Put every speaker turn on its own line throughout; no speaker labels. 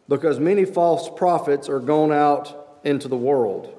because many false prophets are gone out into the world.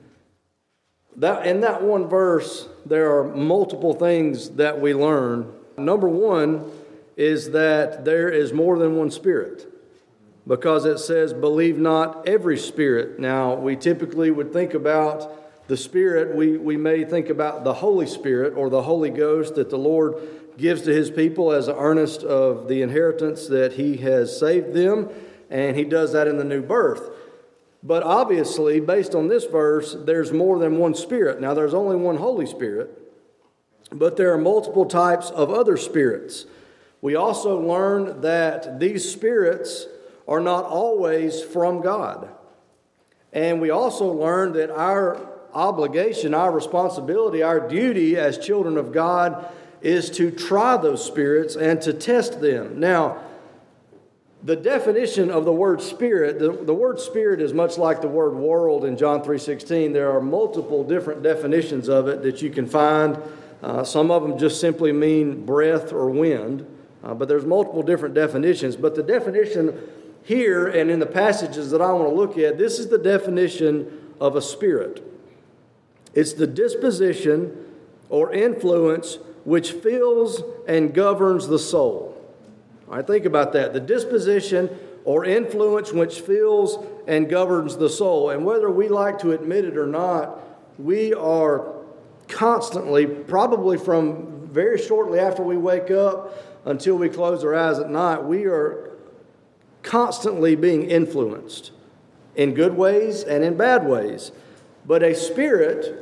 In that one verse, there are multiple things that we learn. Number one is that there is more than one Spirit, because it says, believe not every spirit. Now, we typically would think about the Spirit, we may think about the Holy Spirit or the Holy Ghost that the Lord gives to His people as an earnest of the inheritance that He has saved them, and He does that in the new birth. But obviously, based on this verse, there's more than one Spirit. Now, there's only one Holy Spirit, but there are multiple types of other spirits. We also learn that these spirits are not always from God. And we also learn that our obligation, our responsibility, our duty as children of God is to try those spirits and to test them. Now, the definition of the word spirit, the word spirit is much like the word world in John 3:16. There are multiple different definitions of it that you can find. Some of them just simply mean breath or wind, but there's multiple different definitions. But the definition here and in the passages that I want to look at, this is the definition of a spirit. It's the disposition or influence which fills and governs the soul. All right, think about that. The disposition or influence which fills and governs the soul. And whether we like to admit it or not, we are constantly, probably from very shortly after we wake up until we close our eyes at night, we are constantly being influenced in good ways and in bad ways. But a spirit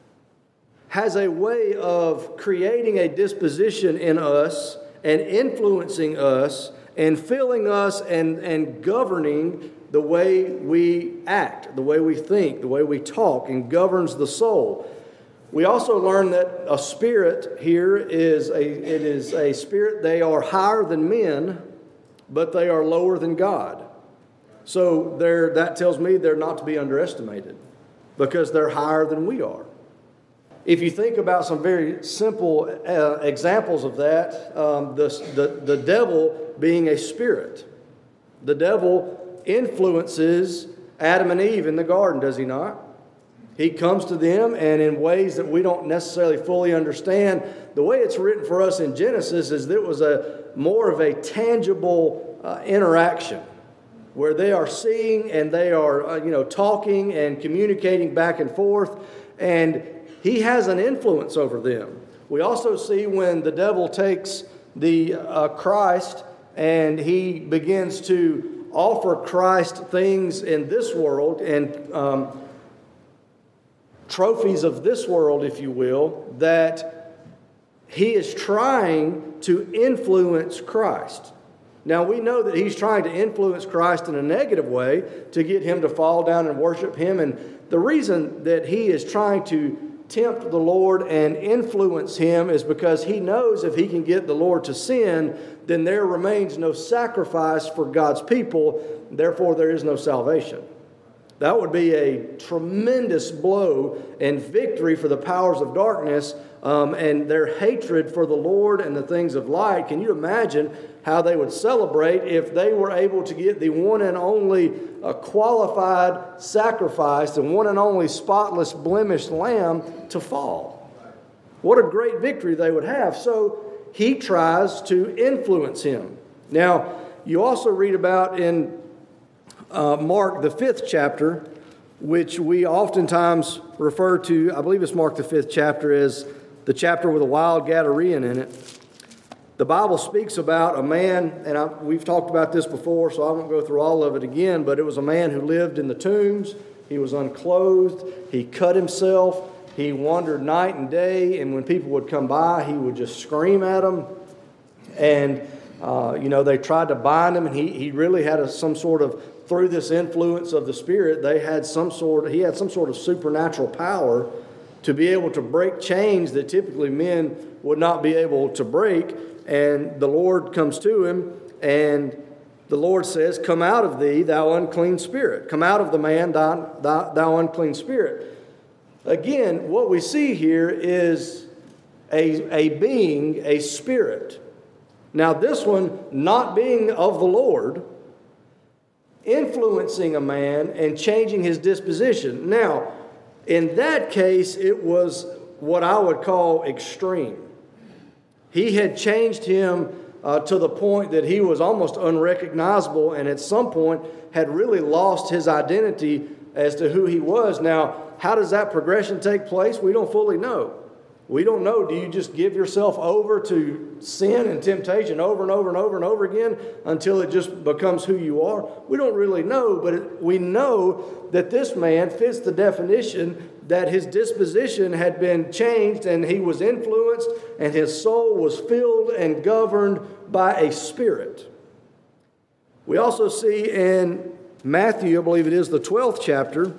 has a way of creating a disposition in us and influencing us and filling us and governing the way we act, the way we think, the way we talk, and governs the soul. We also learn that a spirit here is a spirit. They are higher than men, but they are lower than God. So that tells me they're not to be underestimated because they're higher than we are. If you think about some very simple examples of that, the devil being a spirit. The devil influences Adam and Eve in the garden, does he not? He comes to them, and in ways that we don't necessarily fully understand. The way it's written for us in Genesis is that it was more of a tangible interaction where they are seeing and they are talking and communicating back and forth, and he has an influence over them. We also see when the devil takes the Christ and he begins to offer Christ things in this world and trophies of this world, if you will, that he is trying to influence Christ. Now, we know that he's trying to influence Christ in a negative way to get him to fall down and worship him. And the reason that he is trying to tempt the Lord and influence him is because he knows if he can get the Lord to sin, then there remains no sacrifice for God's people. Therefore, there is no salvation. That would be a tremendous blow and victory for the powers of darkness and their hatred for the Lord and the things of light. Can you imagine how they would celebrate if they were able to get the one and only qualified sacrifice, the one and only spotless, blemished lamb to fall? What a great victory they would have. So he tries to influence him. Now, you also read about in Mark, the 5th chapter, which we oftentimes refer to, I believe it's Mark, the 5th chapter, as the chapter with a wild Gadarean in it. The Bible speaks about a man, and we've talked about this before, so I won't go through all of it again, but it was a man who lived in the tombs. He was unclothed. He cut himself. He wandered night and day, and when people would come by, he would just scream at them. And, they tried to bind him, and he really had some sort of, through this influence of the Spirit, he had some sort of supernatural power to be able to break chains that typically men would not be able to break. And the Lord comes to him, and the Lord says, "Come out of thee, thou unclean spirit. Come out of the man, thou unclean spirit." Again, what we see here is a being, a spirit. Now, this one, not being of the Lord, influencing a man and changing his disposition. Now, in that case, it was what I would call extreme. He had changed him to the point that he was almost unrecognizable, and at some point had really lost his identity as to who he was. Now, how does that progression take place? We don't fully know. We don't know. Do you just give yourself over to sin and temptation over and over and over and over again until it just becomes who you are? We don't really know, but we know that this man fits the definition that his disposition had been changed and he was influenced and his soul was filled and governed by a spirit. We also see in Matthew, I believe it is the 12th chapter,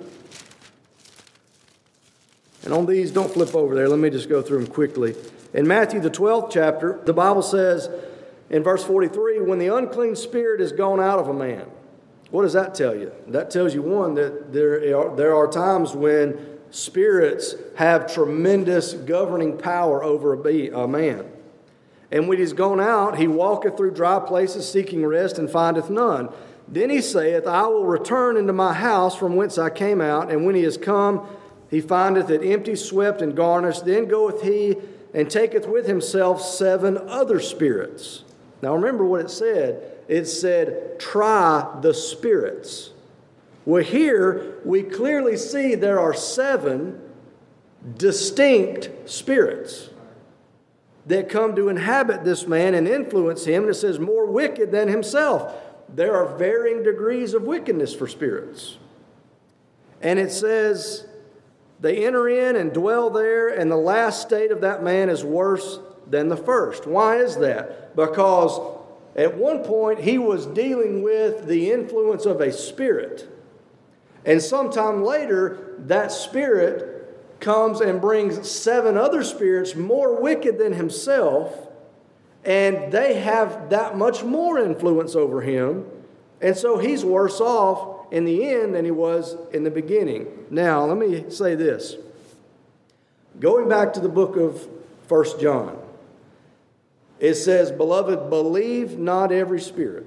and on these, don't flip over there. Let me just go through them quickly. In Matthew, the 12th chapter, the Bible says in verse 43, when the unclean spirit is gone out of a man. What does that tell you? That tells you, one, that there are times when spirits have tremendous governing power over a man. And when he's gone out, he walketh through dry places seeking rest and findeth none. Then he saith, I will return into my house from whence I came out. And when he is come, he findeth it empty, swept, and garnished. Then goeth he and taketh with himself 7 other spirits. Now remember what it said. It said, try the spirits. Well, here we clearly see there are 7 distinct spirits that come to inhabit this man and influence him. And it says, more wicked than himself. There are varying degrees of wickedness for spirits. And it says, they enter in and dwell there, and the last state of that man is worse than the first. Why is that? Because at one point he was dealing with the influence of a spirit. And sometime later, that spirit comes and brings 7 other spirits more wicked than himself, and they have that much more influence over him. And so he's worse off in the end than he was in the beginning. Now, let me say this. Going back to the book of 1 John, it says, beloved, believe not every spirit.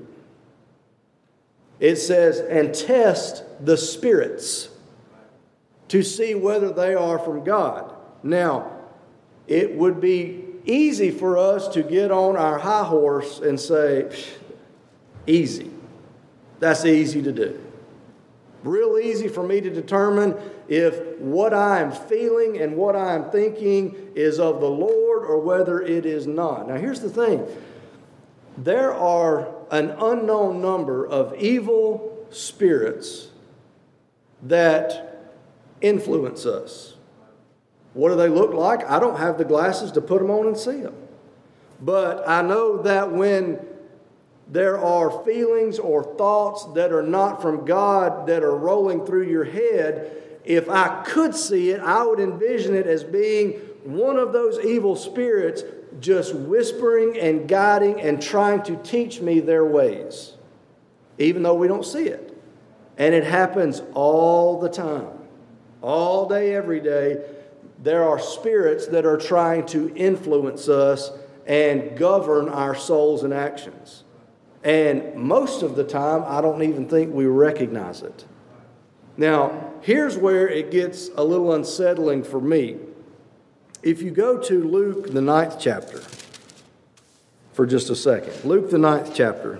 It says, and test the spirits to see whether they are from God. Now, it would be easy for us to get on our high horse and say, easy. That's easy to do. Real easy for me to determine if what I am feeling and what I am thinking is of the Lord or whether it is not. Now here's the thing. There are an unknown number of evil spirits that influence us. What do they look like? I don't have the glasses to put them on and see them. But I know that when there are feelings or thoughts that are not from God that are rolling through your head, if I could see it, I would envision it as being one of those evil spirits just whispering and guiding and trying to teach me their ways, even though we don't see it. And it happens all the time. All day, every day, there are spirits that are trying to influence us and govern our souls and actions. And most of the time, I don't even think we recognize it. Now, here's where it gets a little unsettling for me. If you go to Luke, the 9th chapter, for just a second. Luke, the 9th chapter.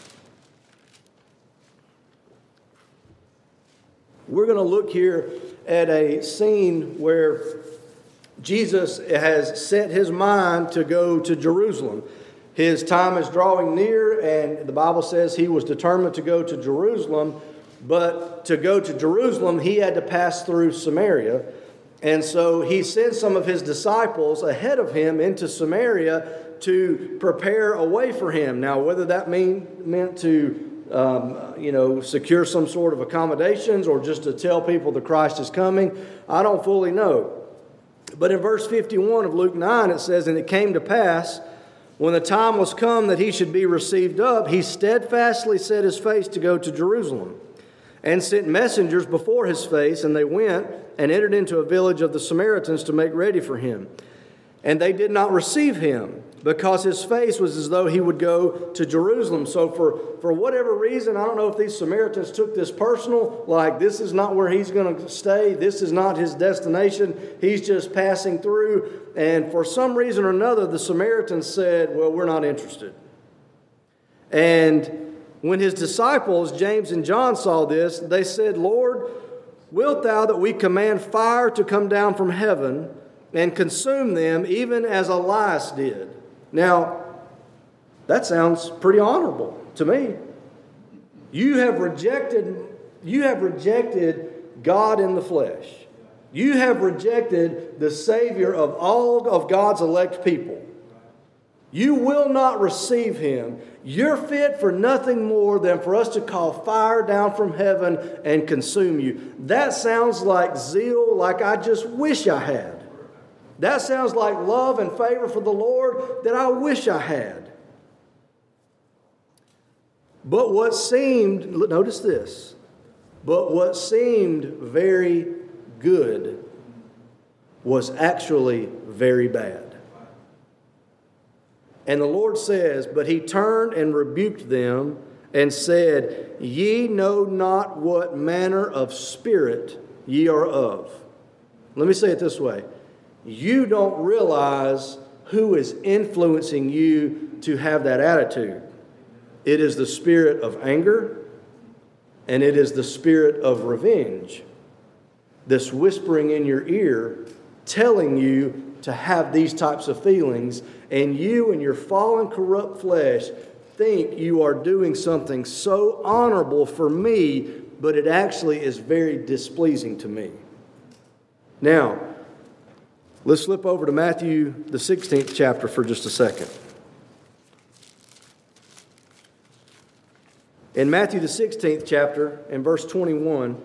We're going to look here at a scene where Jesus has set his mind to go to Jerusalem. His time is drawing near, and the Bible says he was determined to go to Jerusalem. But to go to Jerusalem, he had to pass through Samaria. And so he sent some of his disciples ahead of him into Samaria to prepare a way for him. Now, whether that meant to secure some sort of accommodations or just to tell people the Christ is coming, I don't fully know. But in verse 51 of Luke 9, it says, and it came to pass, when the time was come that he should be received up, he steadfastly set his face to go to Jerusalem, and sent messengers before his face, and they went and entered into a village of the Samaritans to make ready for him. And they did not receive him, because his face was as though he would go to Jerusalem. So for whatever reason, I don't know if these Samaritans took this personal, like this is not where he's going to stay, this is not his destination, he's just passing through. And for some reason or another, the Samaritans said, well, we're not interested. And when his disciples, James and John, saw this, they said, Lord, wilt thou that we command fire to come down from heaven and consume them, even as Elias did? Now, that sounds pretty honorable to me. You have rejected God in the flesh. You have rejected the Savior of all of God's elect people. You will not receive Him. You're fit for nothing more than for us to call fire down from heaven and consume you. That sounds like zeal, like I just wish I had. That sounds like love and favor for the Lord that I wish I had. But what seemed, notice this, but what seemed very good was actually very bad. And the Lord says, but he turned and rebuked them and said, ye know not what manner of spirit ye are of. Let me say it this way. You don't realize who is influencing you to have that attitude. It is the spirit of anger, and it is the spirit of revenge. This whispering in your ear, telling you to have these types of feelings, and you and your fallen, corrupt flesh think you are doing something so honorable for me, but it actually is very displeasing to me. Now, let's flip over to Matthew, the 16th chapter for just a second. In Matthew, the 16th chapter, in verse 21,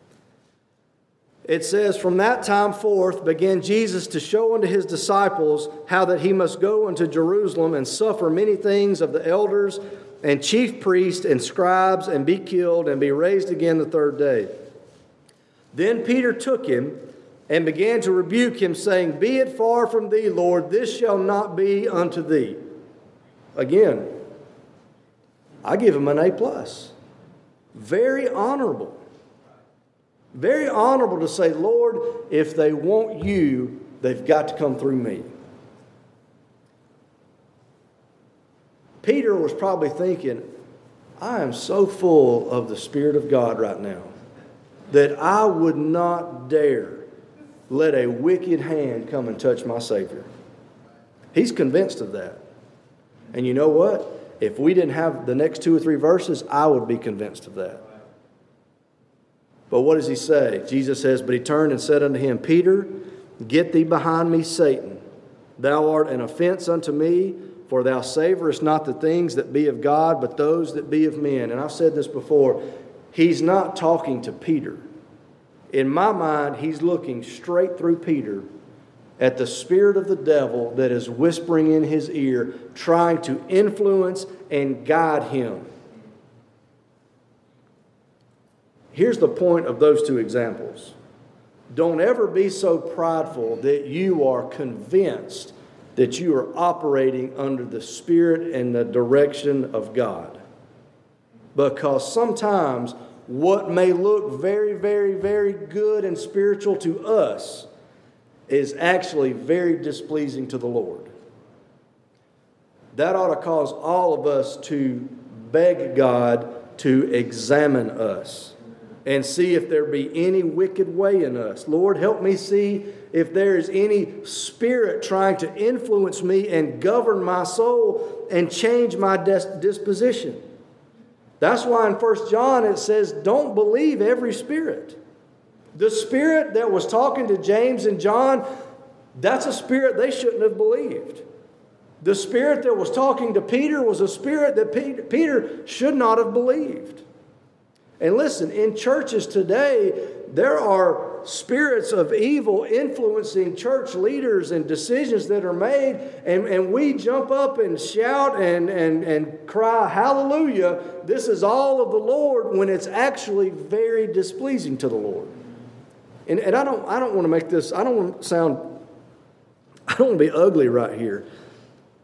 it says, from that time forth began Jesus to show unto his disciples how that he must go unto Jerusalem and suffer many things of the elders and chief priests and scribes and be killed and be raised again the third day. Then Peter took him and began to rebuke him, saying, be it far from thee, Lord, this shall not be unto thee. Again, I give him an A+. Very honorable. Very honorable to say, Lord, if they want you, they've got to come through me. Peter was probably thinking, I am so full of the Spirit of God right now that I would not dare let a wicked hand come and touch my Savior. He's convinced of that. And you know what? If we didn't have the next 2 or 3 verses, I would be convinced of that. But what does he say? Jesus says, but he turned and said unto him, Peter, get thee behind me, Satan. Thou art an offense unto me, for thou savorest not the things that be of God, but those that be of men. And I've said this before. He's not talking to Peter. In my mind, he's looking straight through Peter at the spirit of the devil that is whispering in his ear, trying to influence and guide him. Here's the point of those 2 examples. Don't ever be so prideful that you are convinced that you are operating under the spirit and the direction of God. Because sometimes what may look very, very, very good and spiritual to us is actually very displeasing to the Lord. That ought to cause all of us to beg God to examine us and see if there be any wicked way in us. Lord, help me see if there is any spirit trying to influence me and govern my soul and change my disposition. That's why in 1 John it says, don't believe every spirit. The spirit that was talking to James and John, that's a spirit they shouldn't have believed. The spirit that was talking to Peter was a spirit that Peter should not have believed. And listen, in churches today, there are spirits of evil influencing church leaders and decisions that are made, and we jump up and shout and cry, hallelujah, this is all of the Lord, when it's actually very displeasing to the Lord. And I don't want to make this, I don't want to be ugly right here.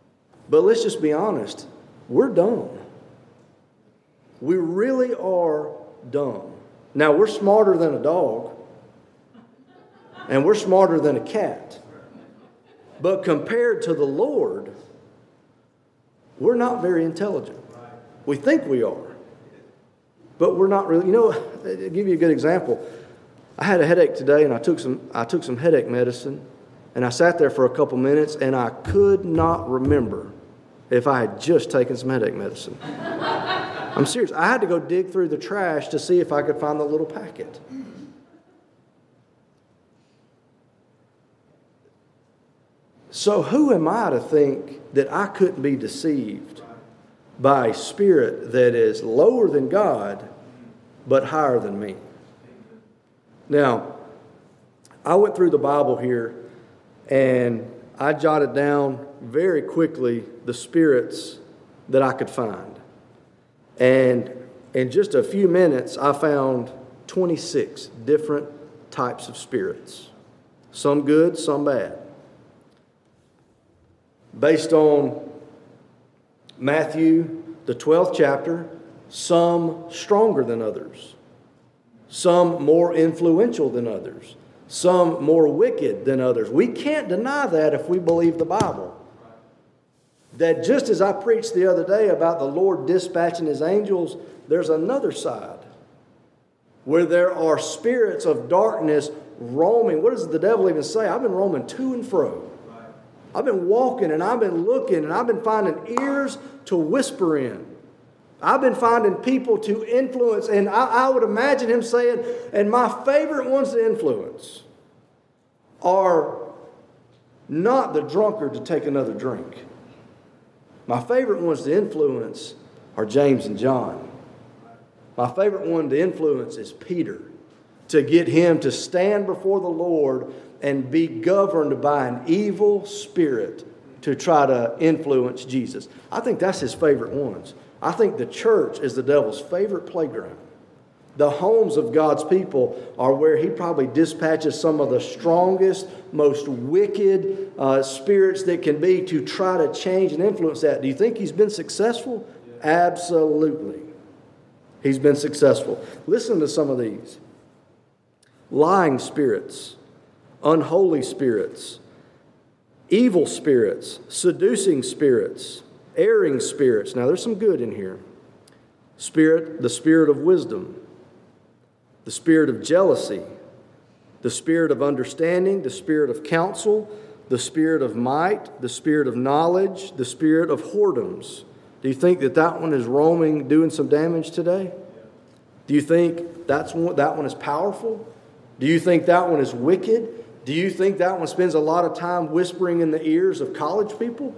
But let's just be honest. We're dumb. We really are dumb. Now, we're smarter than a dog. And we're smarter than a cat. But compared to the Lord, we're not very intelligent. We think we are. But we're not really. I'll give you a good example. I had a headache today, and I took some headache medicine, and I sat there for a couple minutes, and I could not remember if I had just taken some headache medicine. I'm serious. I had to go dig through the trash to see if I could find the little packet. So who am I to think that I couldn't be deceived by a spirit that is lower than God, but higher than me? Now, I went through the Bible here, and I jotted down very quickly the spirits that I could find. And in just a few minutes, I found 26 different types of spirits. Some good, some bad. Based on Matthew, the 12th chapter, some stronger than others. Some more influential than others. Some more wicked than others. We can't deny that if we believe the Bible. That just as I preached the other day about the Lord dispatching His angels, there's another side where there are spirits of darkness roaming. What does the devil even say? I've been roaming to and fro. I've been walking and I've been looking and I've been finding ears to whisper in. I've been finding people to influence, and I would imagine him saying, and my favorite ones to influence are not the drunkard to take another drink. My favorite ones to influence are James and John. My favorite one to influence is Peter, to get him to stand before the Lord and be governed by an evil spirit to try to influence Jesus. I think that's his favorite ones. I think the church is the devil's favorite playground. The homes of God's people are where he probably dispatches some of the strongest, most wicked spirits that can be to try to change and influence that. Do you think he's been successful? Absolutely. He's been successful. Listen to some of these. Lying spirits, unholy spirits, evil spirits, seducing spirits, erring spirits. Now, there's some good in here. The spirit of wisdom, the spirit of jealousy, the spirit of understanding, the spirit of counsel, the spirit of might, the spirit of knowledge, the spirit of whoredoms. Do you think that one is roaming, doing some damage today? Do you think that one is powerful? Do you think that one is wicked? Do you think that one spends a lot of time whispering in the ears of college people?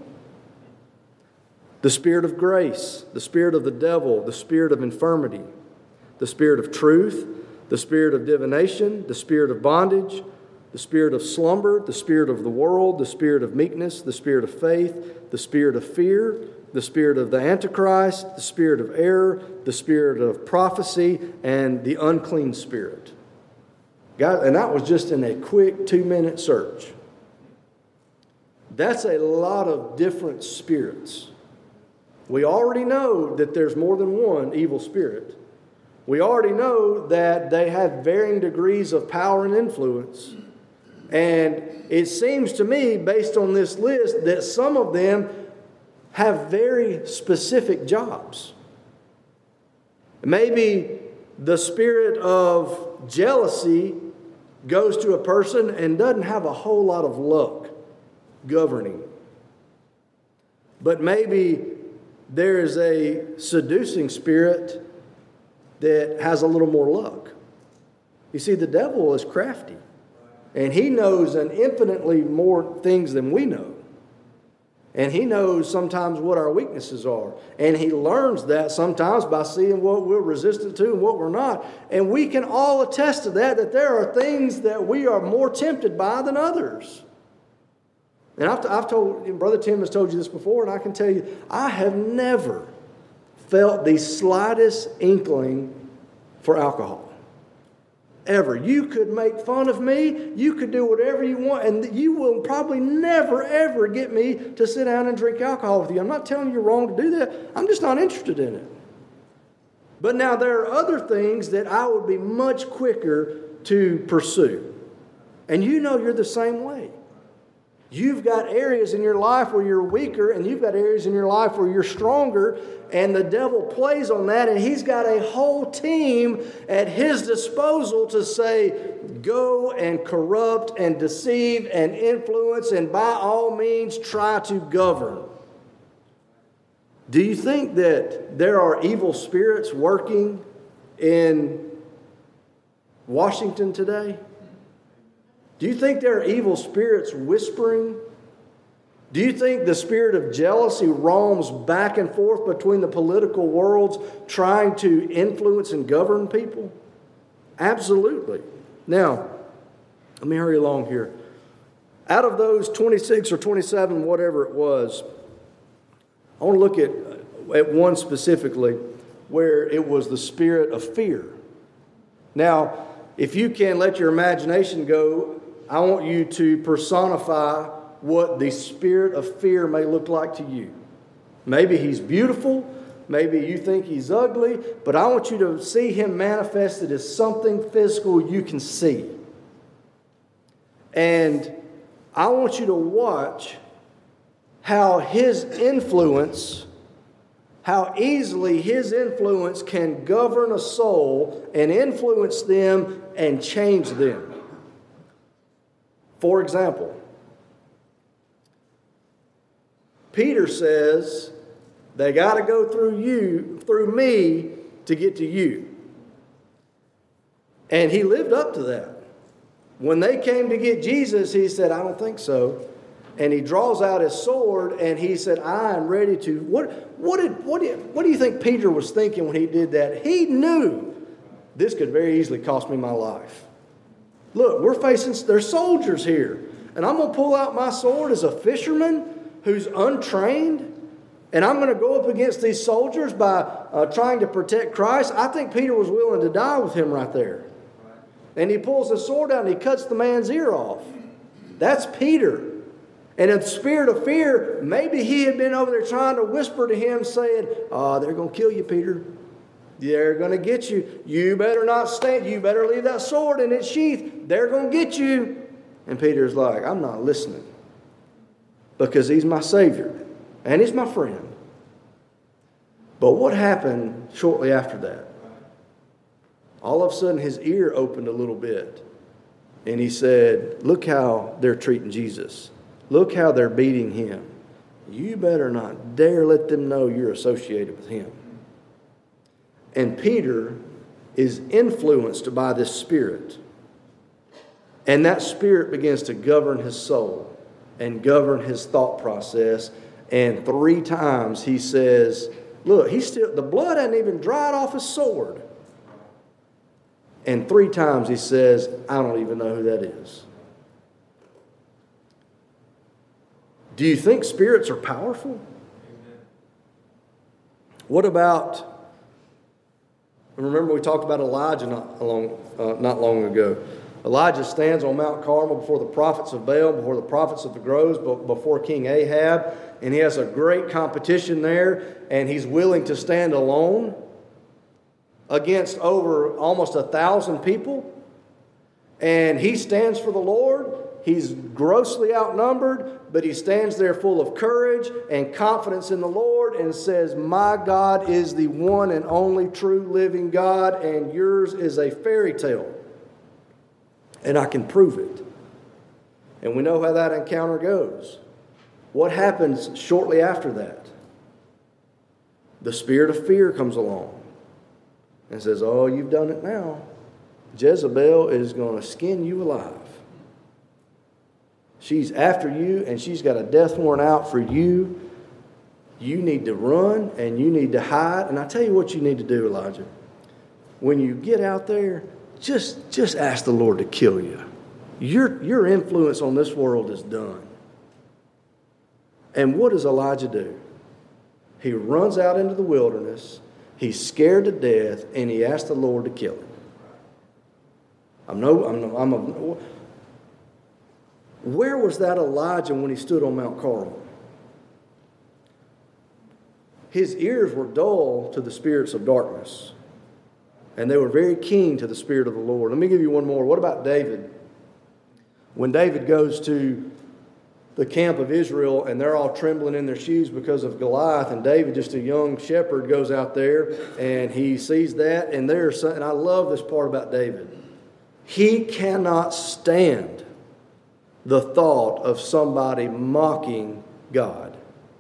The spirit of grace, the spirit of the devil, the spirit of infirmity, the spirit of truth, the spirit of divination, the spirit of bondage, the spirit of slumber, the spirit of the world, the spirit of meekness, the spirit of faith, the spirit of fear, the spirit of the Antichrist, the spirit of error, the spirit of prophecy, and the unclean spirit. God, and that was just in a quick 2-minute search. That's a lot of different spirits. We already know that there's more than one evil spirit. We already know that they have varying degrees of power and influence. And it seems to me, based on this list, that some of them have very specific jobs. Maybe the spirit of jealousy goes to a person and doesn't have a whole lot of luck governing. But maybe there is a seducing spirit that has a little more luck. You see, the devil is crafty. And he knows an infinitely more things than we know. And he knows sometimes what our weaknesses are. And he learns that sometimes by seeing what we're resistant to and what we're not. And we can all attest to that there are things that we are more tempted by than others. And I've told, Brother Tim has told you this before, and I can tell you, I have never felt the slightest inkling for alcohol. ever. You could make fun of me. You could do whatever you want. And you will probably never, ever get me to sit down and drink alcohol with you. I'm not telling you you're wrong to do that. I'm just not interested in it. But now there are other things that I would be much quicker to pursue. And you know you're the same way. You've got areas in your life where you're weaker, and you've got areas in your life where you're stronger, and the devil plays on that, and he's got a whole team at his disposal to say, go and corrupt and deceive and influence, and by all means try to govern. Do you think that there are evil spirits working in Washington today? Do you think there are evil spirits whispering? Do you think the spirit of jealousy roams back and forth between the political worlds trying to influence and govern people? Absolutely. Now, let me hurry along here. Out of those 26 or 27, whatever it was, I want to look at one specifically where it was the spirit of fear. Now, if you can let your imagination go, I want you to personify what the spirit of fear may look like to you. Maybe he's beautiful. Maybe you think he's ugly. But I want you to see him manifested as something physical you can see. And I want you to watch how his influence, how easily his influence can govern a soul and influence them and change them. For example, Peter says, they got to go through me to get to you. And he lived up to that. When they came to get Jesus, he said, I don't think so. And he draws out his sword and he said, I am ready to. What do you think Peter was thinking when he did that? He knew this could very easily cost me my life. Look, there's soldiers here. And I'm going to pull out my sword as a fisherman who's untrained. And I'm going to go up against these soldiers by trying to protect Christ. I think Peter was willing to die with him right there. And he pulls his sword out and he cuts the man's ear off. That's Peter. And in the spirit of fear, maybe he had been over there trying to whisper to him saying, they're going to kill you, Peter. They're going to get you. You better not stand. You better leave that sword in its sheath. They're going to get you. And Peter's like, I'm not listening. Because he's my Savior. And he's my friend. But what happened shortly after that? All of a sudden his ear opened a little bit. And he said, look how they're treating Jesus. Look how they're beating him. You better not dare let them know you're associated with him. And Peter is influenced by this spirit. And that spirit begins to govern his soul and govern his thought process. And 3 times he says, look, the blood hadn't even dried off his sword. And 3 times he says, I don't even know who that is. Do you think spirits are powerful? What about, remember we talked about Elijah not long ago. Elijah stands on Mount Carmel before the prophets of Baal, before the prophets of the groves, before King Ahab, and he has a great competition there, and he's willing to stand alone against over almost 1,000 people. And he stands for the Lord. He's grossly outnumbered, but he stands there full of courage and confidence in the Lord and says, my God is the one and only true living God, and yours is a fairy tale. And I can prove it. And we know how that encounter goes. What happens shortly after that? The spirit of fear comes along and says, oh, you've done it now. Jezebel is going to skin you alive. She's after you, and she's got a death warrant out for you. You need to run, and you need to hide. And I tell you what you need to do, Elijah. When you get out there, just ask the Lord to kill you. Your influence on this world is done. And what does Elijah do? He runs out into the wilderness. He's scared to death, and he asks the Lord to kill him. Where was that Elijah when he stood on Mount Carmel? His ears were dull to the spirits of darkness, and they were very keen to the Spirit of the Lord. Let me give you one more. What about David? When David goes to the camp of Israel, and they're all trembling in their shoes because of Goliath, and David, just a young shepherd, goes out there, and he sees that, and I love this part about David. He cannot stand the thought of somebody mocking God.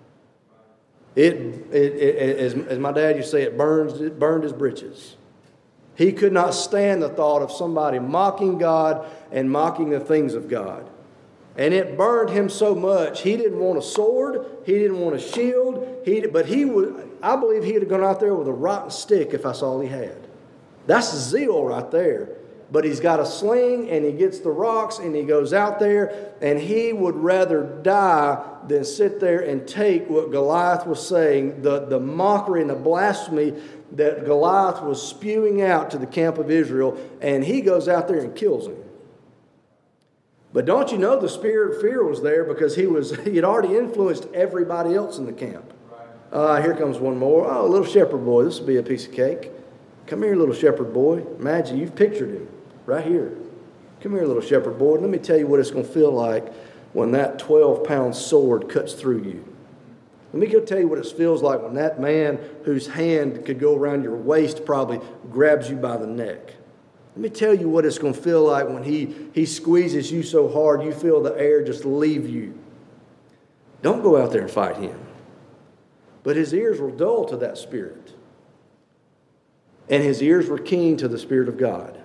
As my dad used to say, it burned his britches. He could not stand the thought of somebody mocking God and mocking the things of God. And it burned him so much, he didn't want a sword, he didn't want a shield, I believe he would have gone out there with a rotten stick if that's all he had. That's zeal right there. But he's got a sling, and he gets the rocks, and he goes out there, and he would rather die than sit there and take what Goliath was saying, the mockery and the blasphemy that Goliath was spewing out to the camp of Israel, and he goes out there and kills him. But don't you know the spirit of fear was there because he had already influenced everybody else in the camp. Here comes one more. Oh, little shepherd boy, this will be a piece of cake. Come here, little shepherd boy. Imagine you've pictured him right here. Come here, little shepherd boy. Let me tell you what it's going to feel like when that 12-pound sword cuts through you. Let me go tell you what it feels like when that man whose hand could go around your waist probably grabs you by the neck. Let me tell you what it's going to feel like when he squeezes you so hard you feel the air just leave you. Don't go out there and fight him. But his ears were dull to that spirit. And his ears were keen to the Spirit of God.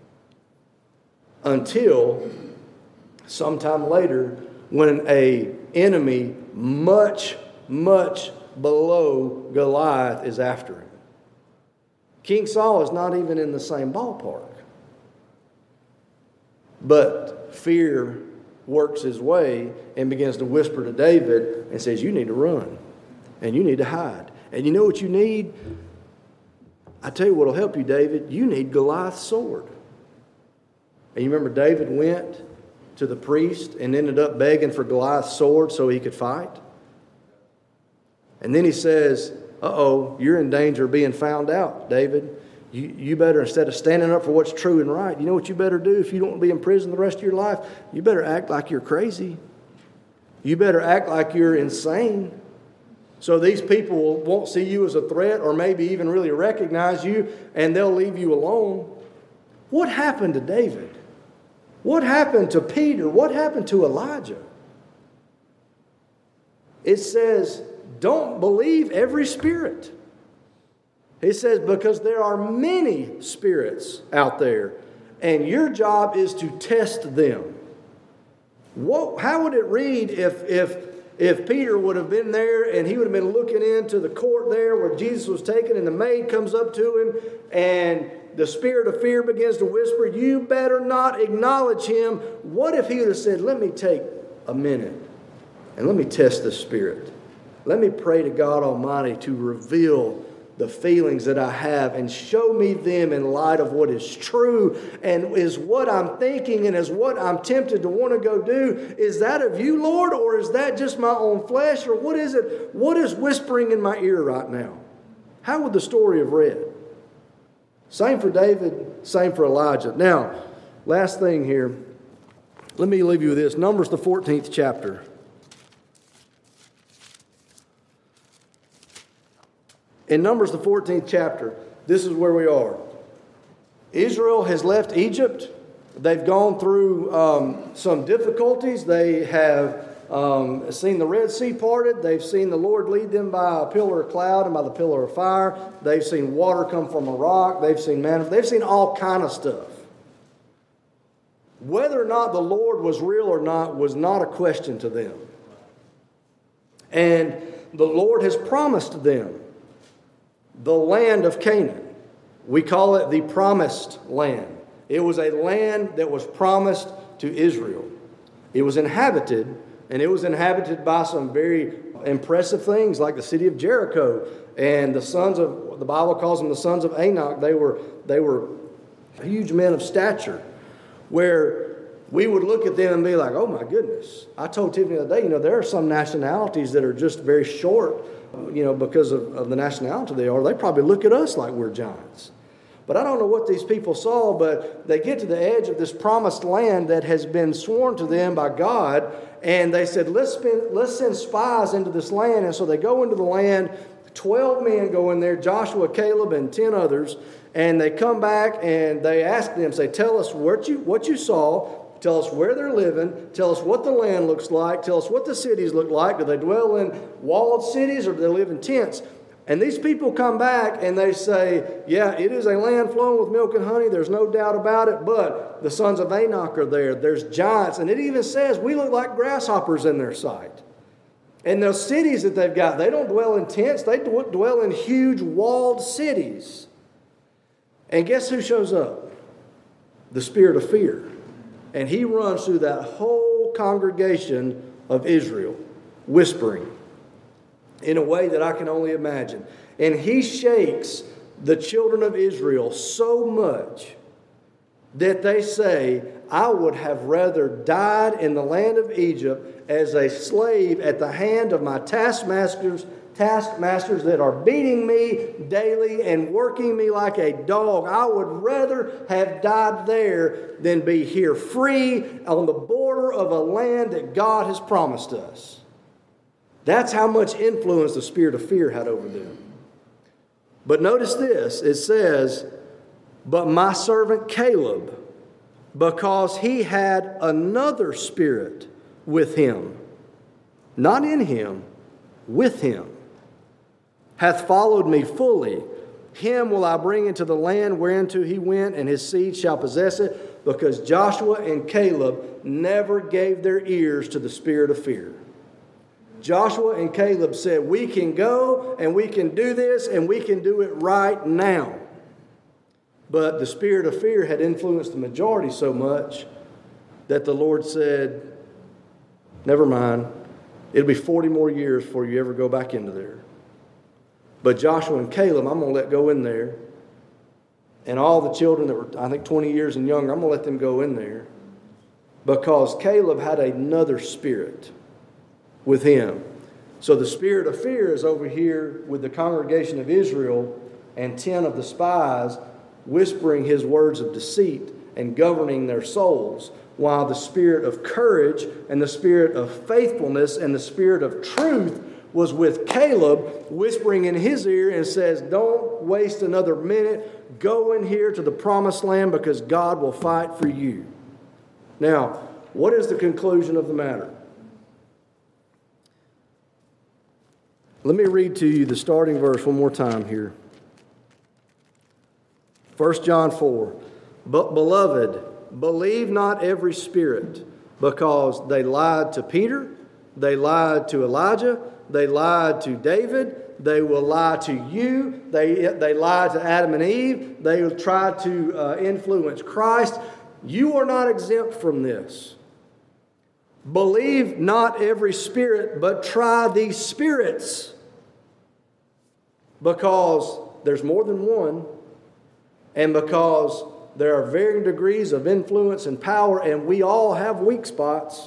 Until sometime later, when an enemy much, much below Goliath is after him. King Saul is not even in the same ballpark. But fear works his way and begins to whisper to David and says, you need to run. And you need to hide. And you know what you need? I tell you what will help you, David. You need Goliath's sword. And you remember David went to the priest and ended up begging for Goliath's sword so he could fight? And then he says, you're in danger of being found out, David. You better, instead of standing up for what's true and right, you know what you better do if you don't want to be in prison the rest of your life? You better act like you're crazy. You better act like you're insane. So these people won't see you as a threat or maybe even really recognize you, and they'll leave you alone. What happened to David? What happened to Peter? What happened to Elijah? It says, don't believe every spirit. It says, because there are many spirits out there, and your job is to test them. How would it read if Peter would have been there and he would have been looking into the court there where Jesus was taken, and the maid comes up to him and the spirit of fear begins to whisper, you better not acknowledge him. What if he would have said, let me take a minute and let me test this spirit. Let me pray to God Almighty to reveal the feelings that I have and show me them in light of what is true and is what I'm thinking and is what I'm tempted to want to go do. Is that of you, Lord, or is that just my own flesh, or what is it? What is whispering in my ear right now? How would the story have read? Same for David, same for Elijah. Now, last thing here, let me leave you with this. Numbers, the 14th chapter. In Numbers, the 14th chapter, this is where we are. Israel has left Egypt. They've gone through some difficulties. They have seen the Red Sea parted. They've seen the Lord lead them by a pillar of cloud and by the pillar of fire. They've seen water come from a rock. They've seen manna. They've seen all kind of stuff. Whether or not the Lord was real or not was not a question to them. And the Lord has promised them the land of Canaan. We call it the promised land. It was a land that was promised to Israel. It was inhabited, and it was inhabited by some very impressive things like the city of Jericho and the Bible calls them the sons of Anak. They were huge men of stature. where we would look at them and be like, oh my goodness. I told Tiffany the other day, there are some nationalities that are just very short, because of the nationality they are. They probably look at us like we're giants. But I don't know what these people saw, but they get to the edge of this promised land that has been sworn to them by God, and they said, let's send spies into this land. And so they go into the land. 12 men go in there, Joshua, Caleb, and 10 others, and they come back and they ask them, say, tell us what you saw, tell us where they're living, tell us what the land looks like, tell us what the cities look like. Do they dwell in walled cities or do they live in tents? And these people come back and they say, yeah, it is a land flowing with milk and honey. There's no doubt about it. But the sons of Anak are there. There's giants. And it even says we look like grasshoppers in their sight. And those cities that they've got, they don't dwell in tents. They dwell in huge walled cities. And guess who shows up? The spirit of fear. And he runs through that whole congregation of Israel, whispering in a way that I can only imagine. And he shakes the children of Israel so much that they say, I would have rather died in the land of Egypt as a slave at the hand of my taskmasters that are beating me daily and working me like a dog. I would rather have died there than be here free on the border of a land that God has promised us. That's how much influence the spirit of fear had over them. But notice this, it says, but my servant Caleb, because he had another spirit with him, not in him, with him, hath followed me fully. Him will I bring into the land whereinto he went, and his seed shall possess it, because Joshua and Caleb never gave their ears to the spirit of fear. Joshua and Caleb said, we can go and we can do this and we can do it right now. But the spirit of fear had influenced the majority so much that the Lord said, never mind, it'll be 40 more years before you ever go back into there. But Joshua and Caleb, I'm going to let go in there. And all the children that were, I think, 20 years and younger, I'm going to let them go in there. Because Caleb had another spirit with him. So the spirit of fear is over here with the congregation of Israel and 10 of the spies whispering his words of deceit and governing their souls, while the spirit of courage and the spirit of faithfulness and the spirit of truth was with Caleb, whispering in his ear and says, don't waste another minute. Go in here to the promised land because God will fight for you. Now, what is the conclusion of the matter? Let me read to you the starting verse one more time here. 1 John 4. But beloved, believe not every spirit, because they lied to Peter, they lied to Elijah, they lied to David, they will lie to you, they lied to Adam and Eve, they will try to influence Christ. You are not exempt from this. Believe not every spirit, but try these spirits. Because there's more than one, and because there are varying degrees of influence and power, and we all have weak spots,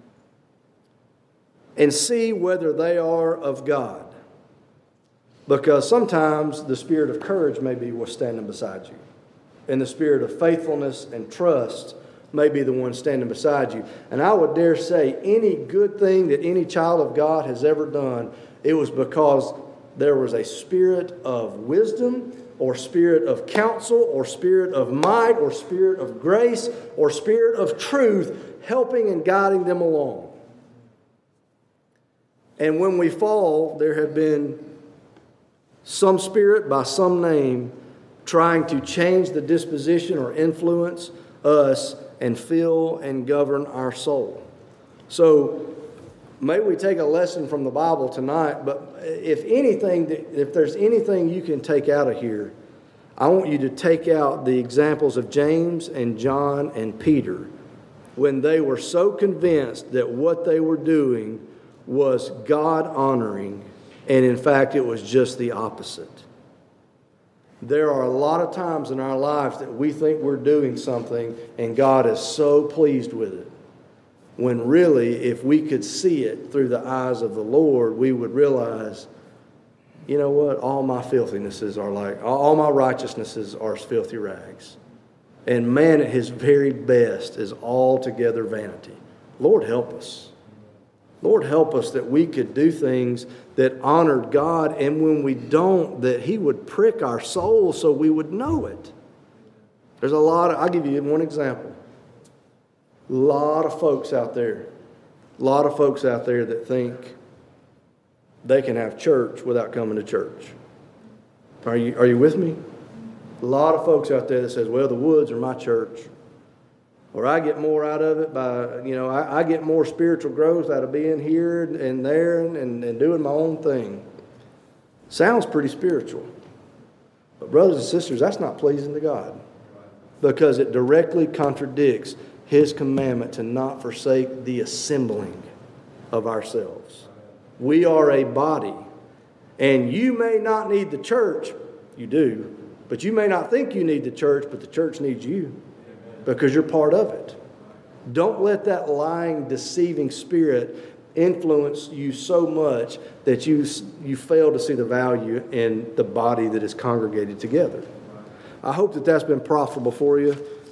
and see whether they are of God. Because sometimes the spirit of courage may be what's standing beside you, and the spirit of faithfulness and trust may be the one standing beside you. And I would dare say any good thing that any child of God has ever done, it was because there was a spirit of wisdom, or spirit of counsel, or spirit of might, or spirit of grace, or spirit of truth helping and guiding them along. And when we fall, there have been some spirit by some name trying to change the disposition or influence us and fill and govern our soul. So may we take a lesson from the Bible tonight, but if there's anything you can take out of here, I want you to take out the examples of James and John and Peter when they were so convinced that what they were doing was God-honoring, and in fact it was just the opposite. There are a lot of times in our lives that we think we're doing something and God is so pleased with it. When really, if we could see it through the eyes of the Lord, we would realize, you know what? All my filthinesses are all my righteousnesses are as filthy rags. And man at his very best is altogether vanity. Lord, help us. Lord, help us that we could do things that honored God, and when we don't, that He would prick our soul so we would know it. There's I'll give you one example. A lot of folks out there that think they can have church without coming to church. Are you with me? A lot of folks out there that says, well, the woods are my church. Or I get more out of it I get more spiritual growth out of being here and there and doing my own thing. Sounds pretty spiritual. But brothers and sisters, that's not pleasing to God. Because it directly contradicts His commandment to not forsake the assembling of ourselves. We are a body. And you may not need the church. You do. But you may not think you need the church, but the church needs you. Because you're part of it. Don't let that lying, deceiving spirit influence you so much that you fail to see the value in the body that is congregated together. I hope that that's been profitable for you.